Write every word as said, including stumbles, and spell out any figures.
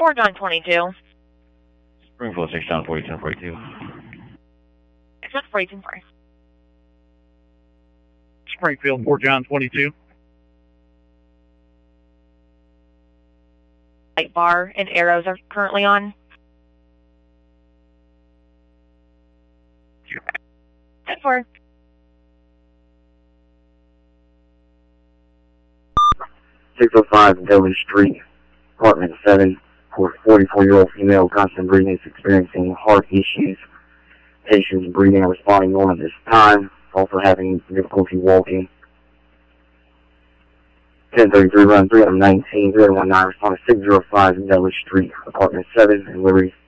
Fort John twenty-two. Springfield, six John forty-two forty-two. six John forty-two, sorry. Springfield, Fort John twenty-two. Light bar and arrows are currently on. ten four. six oh five Dillon Street, apartment seven, for forty-four-year-old female constant breathing is experiencing heart issues. Patient's breathing and responding normal at this time, also having difficulty walking. ten thirty-three, run three nineteen, three one nine, respond to six oh five Dillon Street, apartment seven, in Liberty.